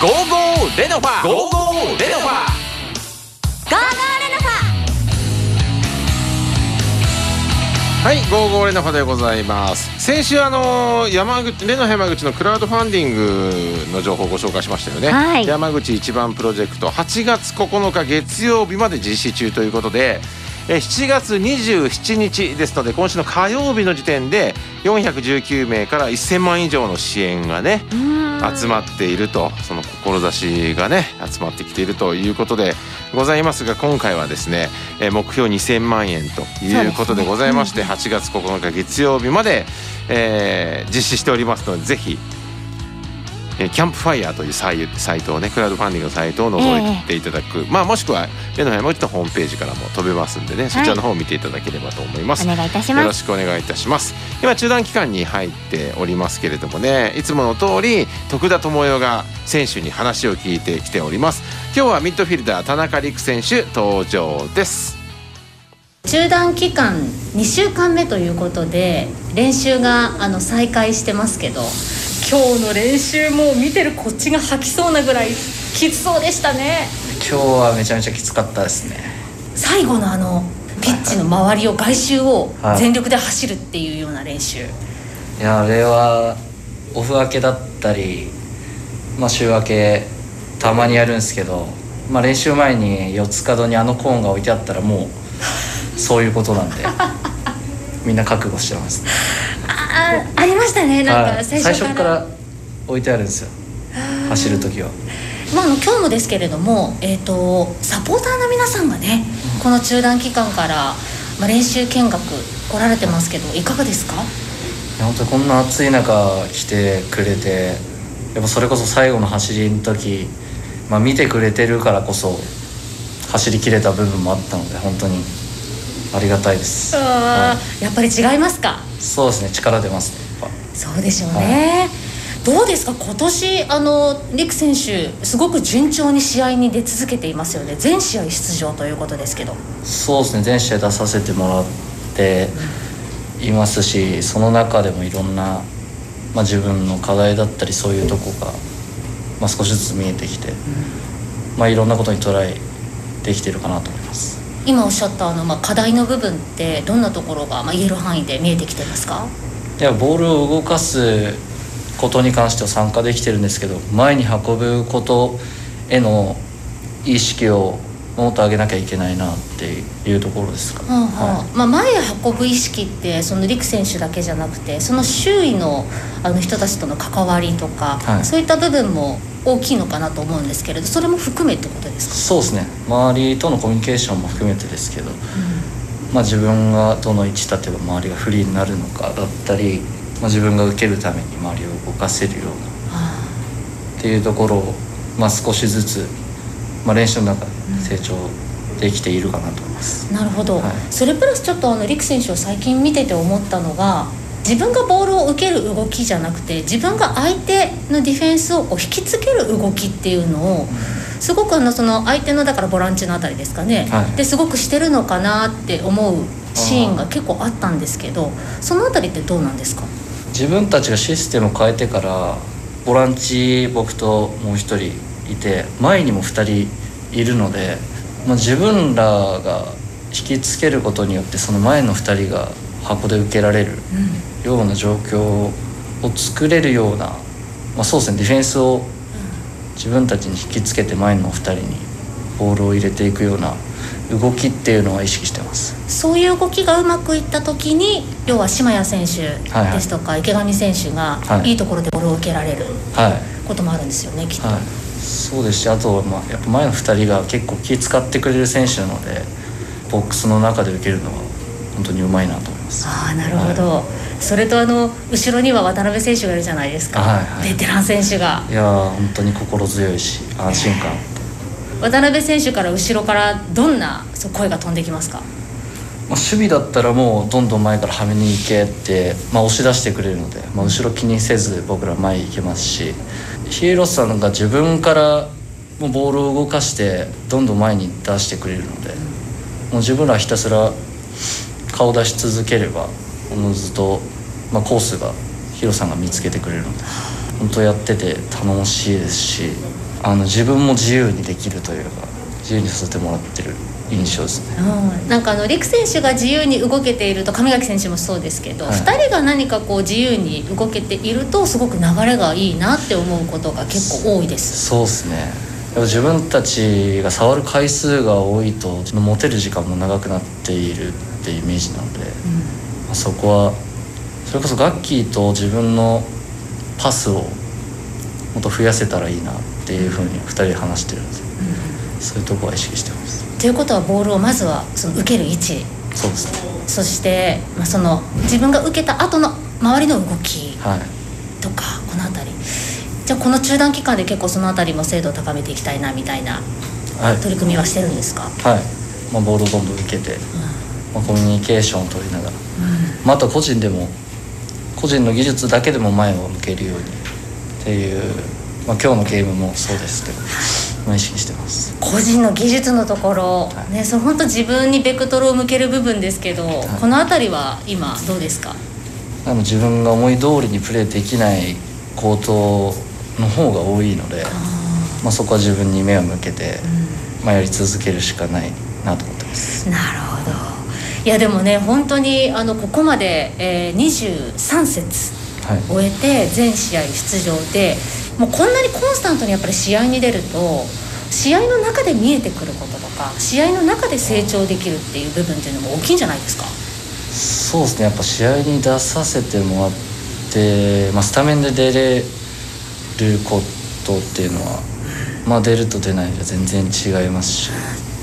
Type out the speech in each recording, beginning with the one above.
ゴーゴーレノファゴーゴーレノファゴーゴーレノファ。 はい、ゴーゴーレノファでございます。先週レノ山口のクラウドファンディングの情報をご紹介しましたよね、 はい、 山口一番プロジェクト8月9日月曜日まで実施中ということで、7月27日ですので今週の火曜日の時点で419名から1000万以上の支援がね集まっていると、その志がね集まってきているということでございますが、今回はですね目標2000万円ということでございまして、8月9日月曜日まで、実施しておりますので、ぜひキャンプファイヤーというサイトをね、クラウドファンディングのサイトを覗いていただく、もしくはレノ山口のホームページからも飛べますんでね、そちらの方を見ていただければと思います。 お願いいたします。 よろしくお願いいたします。今中断期間に入っておりますけれどもね、いつもの通り徳田智代が選手に話を聞いてきております。今日はミッドフィルダー田中陸選手登場です。 中断期間2週間目ということで練習が再開してますけど、今日の練習も見てるこっちが吐きそうなぐらいきつそうでしたね。 今日はめちゃめちゃきつかったですね。 最後のピッチの周りを外周を全力で走るっていうような練習、 いや、あれはオフ明けだったり、週明けたまにやるんですけど、練習前に四つ角にコーンが置いてあったらもうそういうことなんでみんな覚悟してます。 ありましたね。なんか最初から置いてあるんですよ、走るときは。 今日もですけれども、サポーターの皆さんがね、この中断期間から、練習見学来られてますけど、いかがですか？ 本当にこんな暑い中来てくれて、やっぱそれこそ最後の走りの時、見てくれてるからこそ走り切れた部分もあったので、本当にありがたいです。 やっぱり違いますか？ そうですね、力出ますね。 そうでしょうね、どうですか今年陸選手すごく順調に試合に出続けていますよね。全試合出場ということですけど。そうですね、 全試合出させてもらっていますし、その中でもいろんな、自分の課題だったりそういうとこが、少しずつ見えてきて、いろんなことにトライできてるかなと思います。 今おっしゃった課題の部分ってどんなところが、言える範囲で見えてきてますか？ いや、ボールを動かすことに関しては参加できてるんですけど、前に運ぶことへの意識をもっと上げなきゃいけないなっていうところですか。 前へ運ぶ意識ってその陸選手だけじゃなくて、その周囲の人たちとの関わりとか、そういった部分も大きいのかなと思うんですけれど、それも含めってことですか？ そうですね、周りとのコミュニケーションも含めてですけど、自分がどの位置立てば周りがフリーになるのかだったり、自分が受けるために周りを動かせるようなっていうところを、少しずつ、練習の中で成長できているかなと思います。 なるほど、それプラスちょっと陸選手を最近見てて思ったのが、自分がボールを受ける動きじゃなくて、自分が相手のディフェンスを引きつける動きっていうのをすごくその相手のだからボランチのあたりですかね、ですごくしてるのかなって思うシーンが結構あったんですけど、そのあたりってどうなんですか？ 自分たちがシステムを変えてからボランチ僕ともう一人いて、前にも2人いるので、自分らが引きつけることによってその前の2人が箱で受けられるような状況を作れるような、そうですね、ディフェンスを自分たちに引きつけて前の2人にボールを入れていくような動きっていうのは意識してます。 そういう動きがうまくいった時に、要は島谷選手ですとか池上選手がいいところでボールを受けられることもあるんですよね、きっと。 そうですし、あとやっぱ前の2人が結構気使ってくれる選手なので、ボックスの中で受けるのは本当にうまいなと思います。 なるほど、それと後ろには渡辺選手がいるじゃないですか、ベテラン選手が。 いや本当に心強いし安心感、 渡辺選手から後ろからどんな声が飛んできますか？ 守備だったらもうどんどん前からはめに行けって、押し出してくれるので、後ろ気にせず僕ら前行けますし、ヒーローさんが自分からもうボールを動かしてどんどん前に出してくれるので、もう自分らひたすら顔出し続ければおのずと、コースがヒロさんが見つけてくれるので、本当やってて頼もしいですし自分も自由にできるというか自由にさせてもらってる印象ですね。 なんか陸選手が自由に動けていると、上垣選手もそうですけど、 はい、 2人が何かこう自由に動けているとすごく流れがいいなって思うことが結構多いです。 そうですね。自分たちが触る回数が多いと持てる時間も長くなっているっていうイメージなので、そこはそれこそガッキーと自分のパスをもっと増やせたらいいなっていうふうに2人で話してるので、そういうところは意識してます。 ということはボールをまずはその受ける位置、 そうですね。 そして、その自分が受けた後の周りの動きとか、この辺り、じゃあこの中断期間で結構その辺りも精度を高めていきたいなみたいな取り組みはしてるんですか？ はい、ボールをどんどん受けて、コミュニケーションを取りながら、あと個人の技術だけでも前を向けるようにっていう、今日のゲームもそうですけど、意識してます。 個人の技術のところ、それ本当自分にベクトルを向ける部分ですけど、この辺りは今どうですか？ 自分が思い通りにプレーできないコートの方が多いので、そこは自分に目を向けて、やり続けるしかないなと思ってます。 なるほど。いやでもね、本当にここまで、23節終えて全試合出場で、もうこんなにコンスタントにやっぱり試合に出ると、試合の中で見えてくることとか、試合の中で成長できるっていう部分っていうのも大きいんじゃないですか？ そうですね。やっぱ試合に出させてもらって、スタメンで出れることっていうのは、出ると出ないじゃ全然違いますし、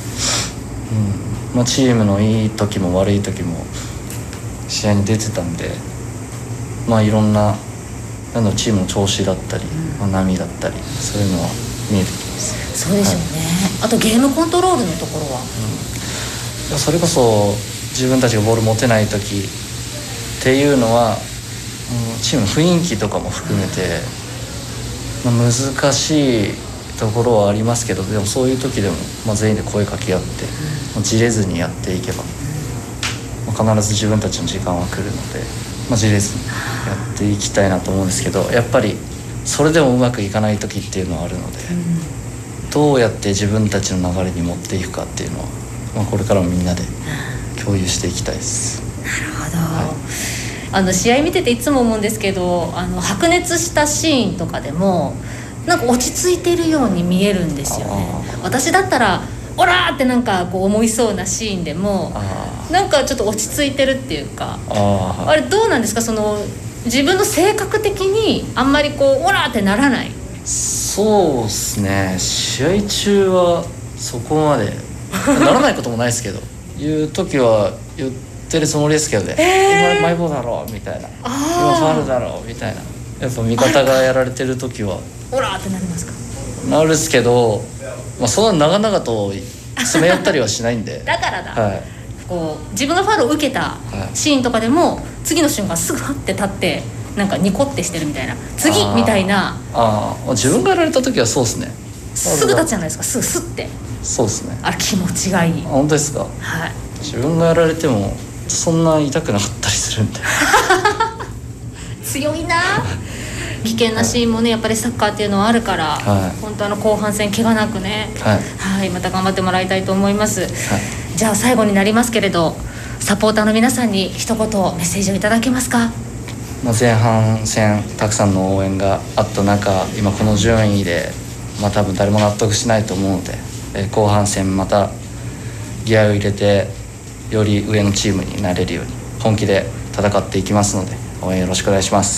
チームのいい時も悪い時も試合に出てたんで、いろんなチームの調子だったり、波だったり、そういうのは見えてきます。 そうでしょうね。あとゲームコントロールのところは、 それこそ自分たちがボール持てない時っていうのは、チームの雰囲気とかも含めて、難しいところはありますけど、でもそういう時でも、全員で声かけ合って、じれずにやっていけば、必ず自分たちの時間は来るので、じれずにやっていきたいなと思うんですけど、やっぱりそれでもうまくいかない時っていうのはあるので、どうやって自分たちの流れに持っていくかっていうのは、これからもみんなで共有していきたいです。 なるほど。試合見てていつも思うんですけど、白熱したシーンとかでもなんか落ち着いているように見えるんですよね。私だったらオラーってなんかこう思いそうなシーンでも、なんかちょっと落ち着いてるっていうか、あれどうなんですか？その自分の性格的にあんまりこうオラーってならない？ そうですね。試合中はそこまでならないこともないですけど言う時は言ってるつもりですけどね、今マイボールだろうみたいな、今ファウルだろうみたいな、やっぱ味方がやられてる時はオラーってなりますか？ なるっすけど、そんな長々と詰め寄ったりはしないんでだからだ、こう自分がファウルを受けたシーンとかでも、次の瞬間すぐハッて立ってなんかニコってしてるみたいな、次みたいな。 自分がやられた時はそうですね。 すぐ立つじゃないですか、すぐスッて。 そうですね。 あれ気持ちがいい。 本当ですか？自分がやられてもそんな痛くなかったりするんで強いな。危険なシーンもね、やっぱりサッカーっていうのはあるから、本当後半戦怪我なくね、また頑張ってもらいたいと思います。じゃあ最後になりますけれど、サポーターの皆さんに一言メッセージをいただけますか？ 前半戦たくさんの応援があった中、今この順位で、多分誰も納得しないと思うので、後半戦またギアを入れてより上のチームになれるように本気で戦っていきますので、応援よろしくお願いします。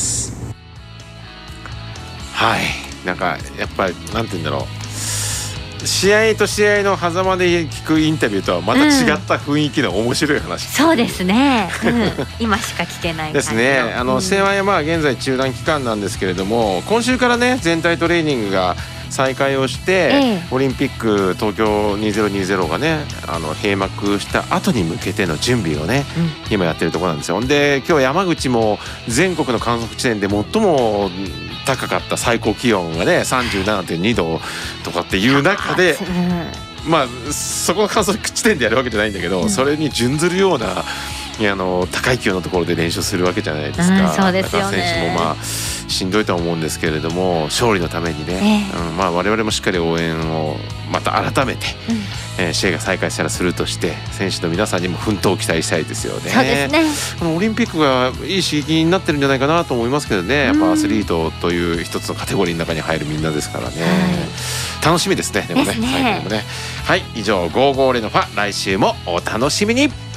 なんかやっぱりなんて言うんだろう、試合と試合の狭間で聞くインタビューとはまた違った雰囲気の面白い話、 そうですね、今しか聞けないですね。試合は現在中断期間なんですけれども、今週からね全体トレーニングが再開をして、オリンピック東京2020がね閉幕した後に向けての準備をね、今やってるところなんですよ。で今日山口も全国の観測地点で最も高かった最高気温がね 37.2 度とかっていう中で、そこの観測地点でやるわけじゃないんだけど、それに準ずるようないや高い級のところで練習するわけじゃないですか。 そうですよね。 だから選手もまあしんどいとは思うんですけれども、勝利のためにね、まあ我々もしっかり応援をまた改めて、試合が再開したらするとして、選手の皆さんにも奮闘を期待したいですよね。 そうですね。 このオリンピックがいい刺激になってるんじゃないかなと思いますけどね。やっぱアスリートという一つのカテゴリーの中に入るみんなですからね、楽しみですね。でもね、 ですね。 最後にもね。はい、以上55レノファ、来週もお楽しみに。